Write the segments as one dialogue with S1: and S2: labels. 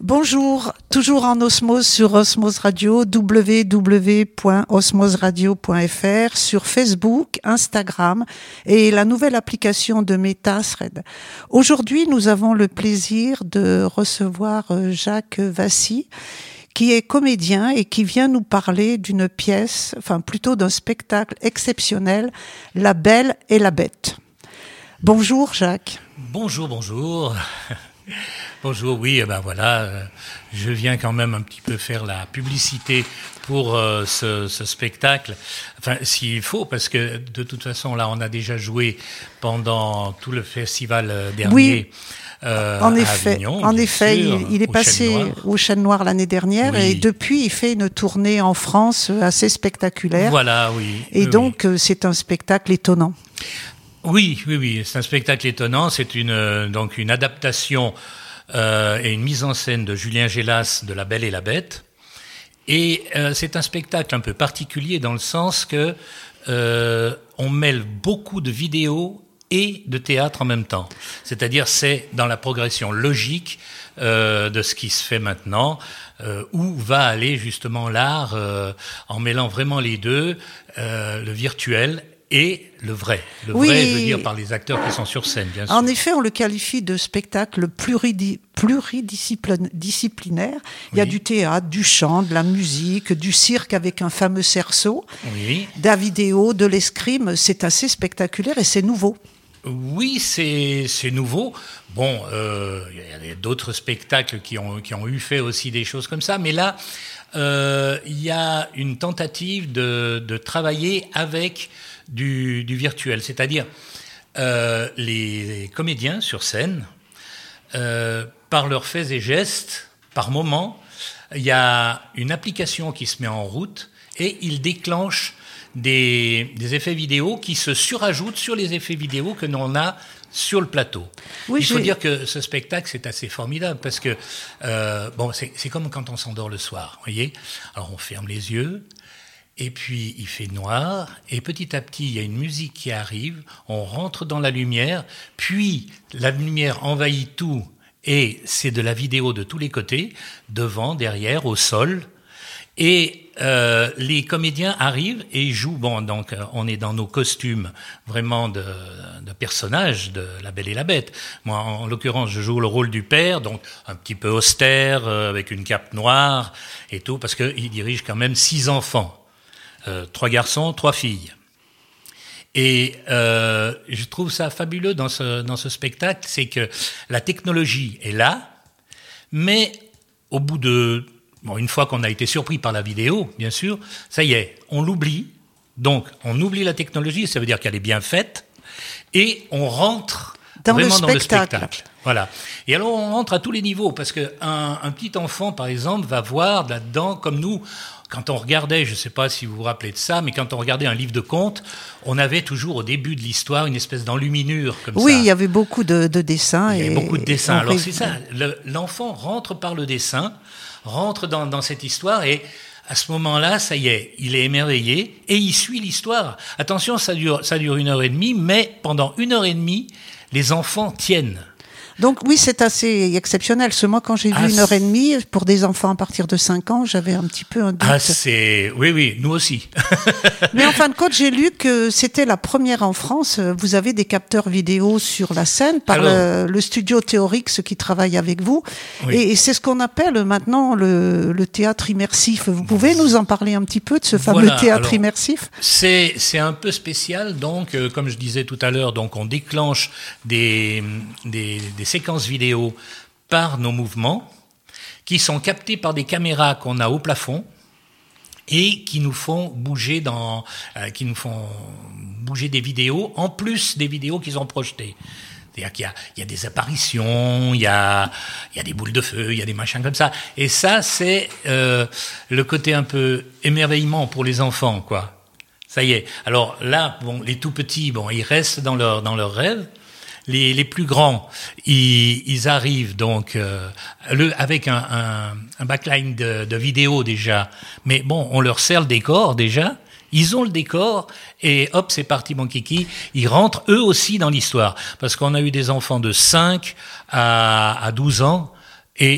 S1: Bonjour, toujours en osmose sur Osmose Radio, www.osmoseradio.fr, sur Facebook, Instagram et la nouvelle application de Meta Thread. Aujourd'hui, nous avons le plaisir de recevoir Jacques Vassy, qui est comédien et qui vient nous parler d'une pièce, enfin plutôt d'un spectacle exceptionnel, La Belle et la Bête. Bonjour Jacques.
S2: Bonjour. Bonjour, oui, je viens quand même un petit peu faire la publicité pour ce spectacle, enfin s'il faut, parce que de toute façon là on a déjà joué pendant tout le festival dernier.
S1: Oui.
S2: À Avignon,
S1: en effet, il est passé au Chêne Noir l'année dernière, oui. Et depuis il fait une tournée en France assez spectaculaire.
S2: Voilà, oui.
S1: Et donc c'est un spectacle étonnant.
S2: Oui, c'est un spectacle étonnant. C'est une adaptation et une mise en scène de Julien Gélas de La Belle et la Bête. Et c'est un spectacle un peu particulier dans le sens que on mêle beaucoup de vidéos et de théâtre en même temps. C'est-à-dire, c'est dans la progression logique de ce qui se fait maintenant, où va aller justement l'art en mêlant vraiment les deux, le virtuel et le vrai. Le vrai, je veux dire, par les acteurs qui sont sur scène, bien sûr.
S1: En effet, on le qualifie de spectacle pluridisciplinaire. Il y a du théâtre, du chant, de la musique, du cirque avec un fameux cerceau, de la vidéo, de l'escrime. C'est assez spectaculaire et c'est nouveau.
S2: Oui, c'est nouveau. Bon, il y a d'autres spectacles qui ont eu fait aussi des choses comme ça, mais là, il y a une tentative de travailler avec du virtuel, c'est-à-dire les comédiens sur scène, par leurs faits et gestes, par moment, il y a une application qui se met en route et ils déclenchent des effets vidéo qui se surajoutent sur les effets vidéo que l'on a sur le plateau. Oui, il faut dire que ce spectacle, c'est assez formidable parce que c'est comme quand on s'endort le soir, voyez. Alors on ferme les yeux. Et puis, il fait noir, et petit à petit, il y a une musique qui arrive, on rentre dans la lumière, puis la lumière envahit tout, et c'est de la vidéo de tous les côtés, devant, derrière, au sol, et les comédiens arrivent et jouent, donc on est dans nos costumes vraiment de personnages de La Belle et la Bête. Moi, en l'occurrence, je joue le rôle du père, donc un petit peu austère, avec une cape noire et tout, parce qu'il dirige quand même 6 enfants. 3 garçons, 3 filles. Et je trouve ça fabuleux dans ce spectacle, c'est que la technologie est là, mais au bout de... une fois qu'on a été surpris par la vidéo, bien sûr, ça y est, on l'oublie. Donc, on oublie la technologie, ça veut dire qu'elle est bien faite, et on rentre vraiment dans le spectacle. Voilà. Et alors, on rentre à tous les niveaux, parce que un petit enfant, par exemple, va voir là-dedans, comme nous... Quand on regardait, je ne sais pas si vous vous rappelez de ça, mais quand on regardait un livre de contes, on avait toujours au début de l'histoire une espèce d'enluminure comme ça.
S1: Oui, il y avait beaucoup de dessins.
S2: Il y avait beaucoup de dessins. Alors c'est ça, l'enfant rentre par le dessin, rentre dans cette histoire et à ce moment-là, ça y est, il est émerveillé et il suit l'histoire. Attention, ça dure 1h30, mais pendant 1h30, les enfants tiennent.
S1: Donc oui, c'est assez exceptionnel. Moi, quand j'ai vu 1h30, pour des enfants à partir de 5 ans, j'avais un petit peu un doute.
S2: Oui, nous aussi.
S1: Mais en fin de compte, j'ai lu que c'était la première en France. Vous avez des capteurs vidéo sur la scène par le studio Théorix qui travaille avec vous. Oui. Et c'est ce qu'on appelle maintenant le théâtre immersif. Vous pouvez nous en parler un petit peu de ce fameux théâtre immersif ?
S2: C'est un peu spécial. Donc, comme je disais tout à l'heure, donc on déclenche des séquences vidéo par nos mouvements qui sont captés par des caméras qu'on a au plafond et qui nous font bouger des vidéos en plus des vidéos qu'ils ont projetées. C'est-à-dire qu'il y a des apparitions, il y a des boules de feu, il y a des machins comme ça. Et ça, c'est le côté un peu émerveillement pour les enfants, quoi. Ça y est. Alors là, les tout petits, ils restent dans leur rêve. Les plus grands, ils arrivent donc avec un backline de vidéo déjà, mais on leur sert le décor déjà, ils ont le décor et hop, c'est parti mon kiki, ils rentrent eux aussi dans l'histoire, parce qu'on a eu des enfants de 5 à 12 ans et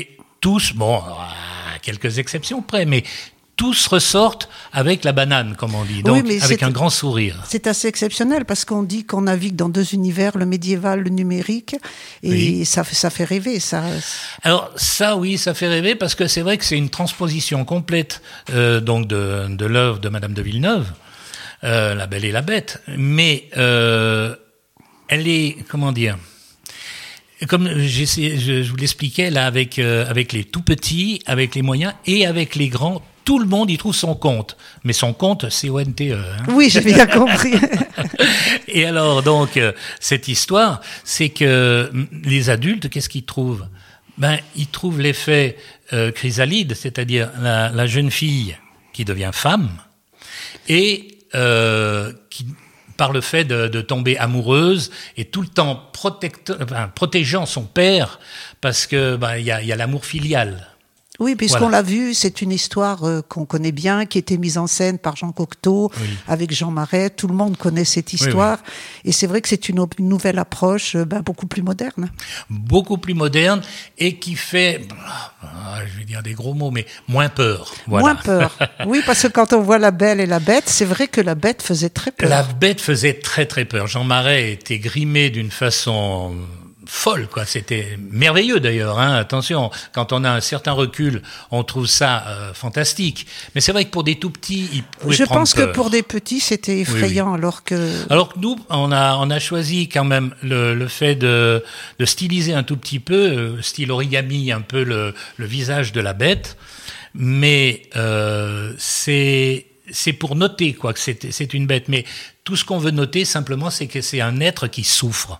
S2: tous, bon, à quelques exceptions près, mais tous ressortent avec la banane, comme on dit, donc
S1: oui,
S2: avec un grand sourire.
S1: C'est assez exceptionnel parce qu'on dit qu'on navigue dans deux univers, le médiéval, le numérique, et oui. ça fait rêver. Ça.
S2: Alors ça, oui, ça fait rêver parce que c'est vrai que c'est une transposition complète donc de l'œuvre de Madame de Villeneuve, La Belle et la Bête, mais elle est, comment dire, comme je vous l'expliquais là, avec les tout petits, avec les moyens et avec les grands. Tout le monde y trouve son compte. Mais son compte, c'est ONTE. Hein.
S1: Oui, j'ai bien compris.
S2: Et alors, donc, cette histoire, c'est que les adultes, qu'est-ce qu'ils trouvent ? Ils trouvent l'effet chrysalide, c'est-à-dire la jeune fille qui devient femme et qui, par le fait de tomber amoureuse et tout le temps protégeant son père parce que y a l'amour filial.
S1: Oui, puisqu'on l'a vu, c'est une histoire qu'on connaît bien, qui était mise en scène par Jean Cocteau, avec Jean Marais. Tout le monde connaît cette histoire. Oui. Et c'est vrai que c'est une nouvelle approche beaucoup plus moderne.
S2: Beaucoup plus moderne et qui fait, je vais dire des gros mots, mais moins peur. Voilà.
S1: Moins peur. Oui, parce que quand on voit La Belle et la Bête, c'est vrai que la Bête faisait très peur.
S2: La Bête faisait très très peur. Jean Marais était grimé d'une façon folle, quoi. C'était merveilleux d'ailleurs, hein. Attention, quand on a un certain recul, on trouve ça fantastique. Mais c'est vrai que pour des tout petits, ils pouvaient
S1: Je
S2: prendre
S1: pense
S2: peur.
S1: Que pour des petits, c'était effrayant,
S2: oui.
S1: Alors que
S2: nous, on a choisi quand même le fait de styliser un tout petit peu, style origami, un peu le visage de la bête, mais c'est pour noter, quoi, que c'est une bête. Mais tout ce qu'on veut noter simplement, c'est que c'est un être qui souffre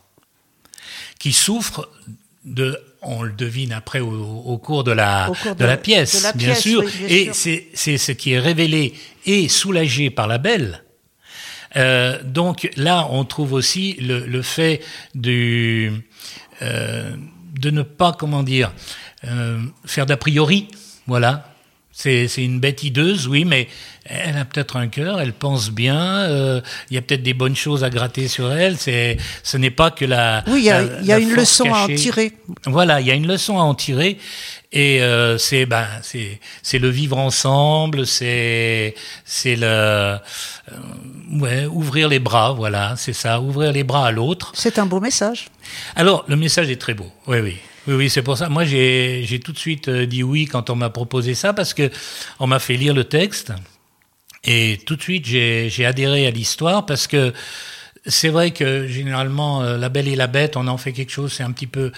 S2: on le devine après au cours de la pièce, bien sûr.
S1: Oui, bien
S2: et
S1: sûr.
S2: C'est ce qui est révélé et soulagé par la Belle. Donc là, on trouve aussi le fait de ne pas, comment dire, faire d'a priori, voilà. C'est une bête hideuse, oui, mais elle a peut-être un cœur, elle pense bien, il y a peut-être des bonnes choses à gratter sur elle, ce n'est pas que la...
S1: Oui, il y a une leçon
S2: cachée.
S1: à en tirer.
S2: Voilà, il y a une leçon à en tirer, et c'est le vivre ensemble, c'est le... ouvrir les bras, voilà, c'est ça, ouvrir les bras à l'autre.
S1: C'est un beau message.
S2: Alors, le message est très beau, oui. Oui, c'est pour ça. Moi, j'ai tout de suite dit oui quand on m'a proposé ça, parce que on m'a fait lire le texte et tout de suite j'ai adhéré à l'histoire, parce que c'est vrai que généralement La Belle et la Bête, on en fait quelque chose, c'est un petit peu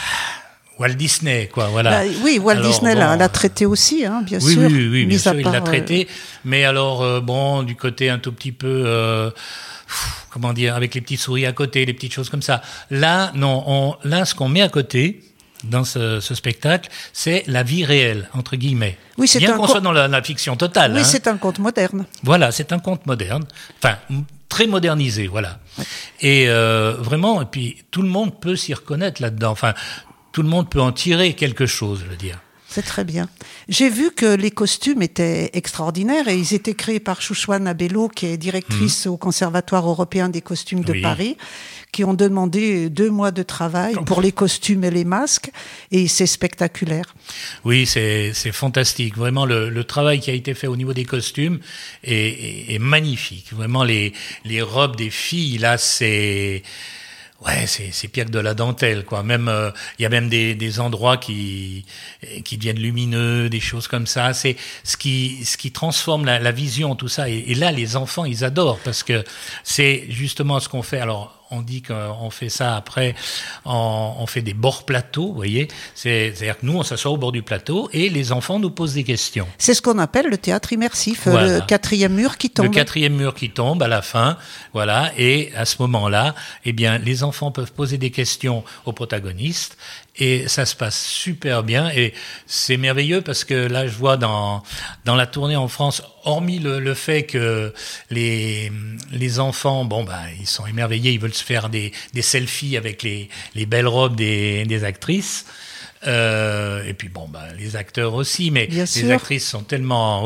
S2: Walt Disney, quoi, voilà.
S1: Oui, Walt Disney l'a traité aussi, hein, bien sûr.
S2: Oui, bien sûr, il l'a traité. Mais alors, du côté un tout petit peu... comment dire, avec les petites souris à côté, les petites choses comme ça. Là, non, là, ce qu'on met à côté dans ce spectacle, c'est la vie réelle, entre guillemets.
S1: Oui, c'est
S2: bien qu'on soit dans la fiction totale.
S1: Oui,
S2: hein.
S1: C'est un conte moderne.
S2: Voilà, c'est un conte moderne, enfin très modernisé, voilà. Ouais. Et vraiment, et puis tout le monde peut s'y reconnaître là-dedans. Enfin, tout le monde peut en tirer quelque chose, je veux dire.
S1: C'est très bien. J'ai vu que les costumes étaient extraordinaires et ils étaient créés par Chouchouane Abello, qui est directrice au Conservatoire européen des costumes de Paris, qui ont demandé 2 mois de travail pour les costumes et les masques, et c'est spectaculaire.
S2: Oui, c'est fantastique. Vraiment, le travail qui a été fait au niveau des costumes est magnifique. Vraiment, les robes des filles, là, c'est pire que de la dentelle, quoi. Même il y a même des endroits qui deviennent lumineux, des choses comme ça. C'est ce qui transforme la vision, tout ça. Et là, les enfants, ils adorent, parce que c'est justement ce qu'on fait. Alors, on dit qu'on fait ça après, on fait des bords plateaux, vous voyez. C'est-à-dire que nous, on s'assoit au bord du plateau et les enfants nous posent des questions.
S1: C'est ce qu'on appelle le théâtre immersif, voilà. Le 4e mur qui tombe.
S2: Le 4e mur qui tombe à la fin, voilà. Et à ce moment-là, eh bien, les enfants peuvent poser des questions aux protagonistes. Et ça se passe super bien, et c'est merveilleux, parce que là, je vois dans la tournée en France, hormis le fait que les enfants, ils sont émerveillés, ils veulent se faire des selfies avec les belles robes des actrices. Et puis les acteurs aussi, mais
S1: bien
S2: les
S1: sûr.
S2: Actrices sont tellement,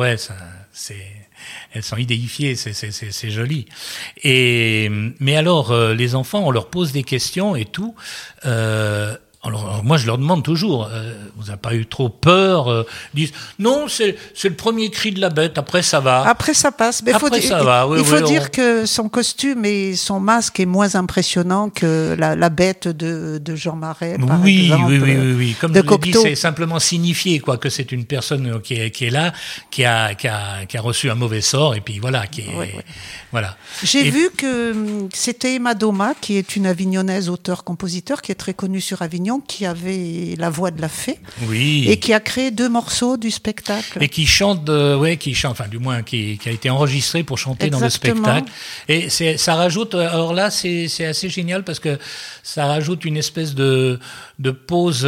S2: elles sont idéifiées, c'est joli. Mais alors, les enfants, on leur pose des questions et tout. Alors, moi, je leur demande toujours, vous n'avez pas eu trop peur Ils disent, non, c'est le premier cri de la bête, après ça va.
S1: Après ça passe. Mais
S2: après ça va, oui,
S1: il faut dire que son costume et son masque est moins impressionnant que la bête de Jean Marais, par exemple.
S2: Oui. Comme je l'ai dit, c'est simplement signifier quoi, que c'est une personne qui est là, qui a reçu un mauvais sort, et puis voilà, voilà.
S1: J'ai vu que c'était Emma Doma, qui est une Avignonnaise, auteure-compositeur, qui est très connue sur Avignon, qui avait la voix de la fée, et qui a créé 2 morceaux du spectacle.
S2: Et qui chante, enfin du moins qui a été enregistré pour chanter dans le spectacle. Et ça rajoute, alors là c'est assez génial parce que ça rajoute une espèce de pause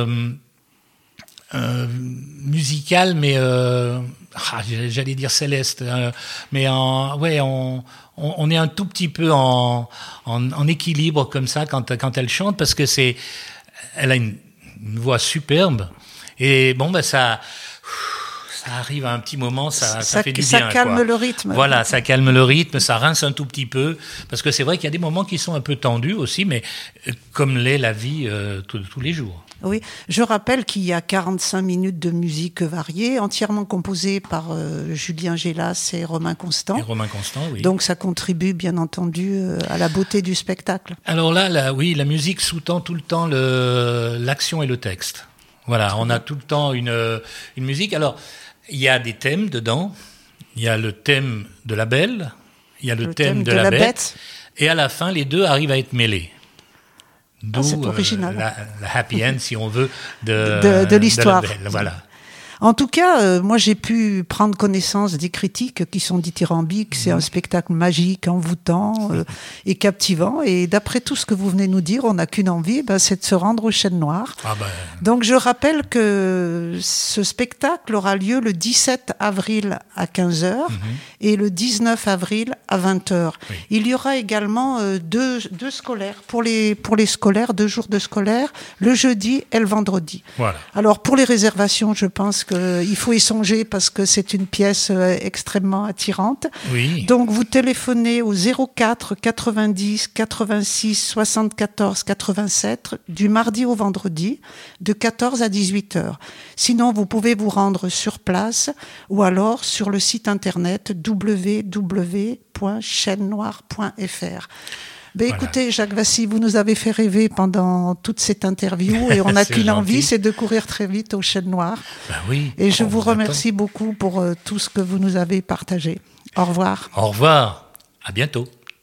S2: musicale, mais j'allais dire céleste, mais on est un tout petit peu en équilibre comme ça quand elle chante, parce que elle a une voix superbe, et bon ça arrive à un petit moment, ça fait du bien.
S1: Ça calme le rythme.
S2: Voilà, ça calme le rythme, ça rince un tout petit peu, parce que c'est vrai qu'il y a des moments qui sont un peu tendus aussi, mais comme l'est la vie tous les jours.
S1: Oui, je rappelle qu'il y a 45 minutes de musique variée, entièrement composée par Julien Gélas et Romain Constant.
S2: Oui.
S1: Donc ça contribue bien entendu à la beauté du spectacle.
S2: Alors là, la musique sous-tend tout le temps l'action et le texte. Voilà, on a tout le temps une musique. Alors, il y a des thèmes dedans. Il y a le thème de la belle, il y a le thème de la bête. Et à la fin, les deux arrivent à être mêlés. D'où
S1: c'est original.
S2: La happy end, si on veut, de
S1: l'histoire.
S2: De la belle, voilà.
S1: En tout cas, moi j'ai pu prendre connaissance des critiques qui sont dithyrambiques. C'est un spectacle magique, envoûtant et captivant. Et d'après tout ce que vous venez nous dire, on n'a qu'une envie, c'est de se rendre aux Chênes Noirs. Donc je rappelle que ce spectacle aura lieu le 17 avril à 15h et le 19 avril à 20h. Oui. Il y aura également deux scolaires. Pour les scolaires, 2 jours de scolaires, le jeudi et le vendredi.
S2: Voilà.
S1: Alors pour les réservations, je pense qu'il faut y songer parce que c'est une pièce extrêmement attirante.
S2: Oui.
S1: Donc vous téléphonez au 04 90 86 74 87 du mardi au vendredi de 14 à 18 heures. Sinon, vous pouvez vous rendre sur place ou alors sur le site internet www.chaînenoire.fr. Écoutez, Jacques Vassy, vous nous avez fait rêver pendant toute cette interview et on n'a qu'une envie, c'est de courir très vite aux Chênes Noirs.
S2: Oui.
S1: Et je vous remercie beaucoup pour tout ce que vous nous avez partagé. Au revoir.
S2: Au revoir. À bientôt.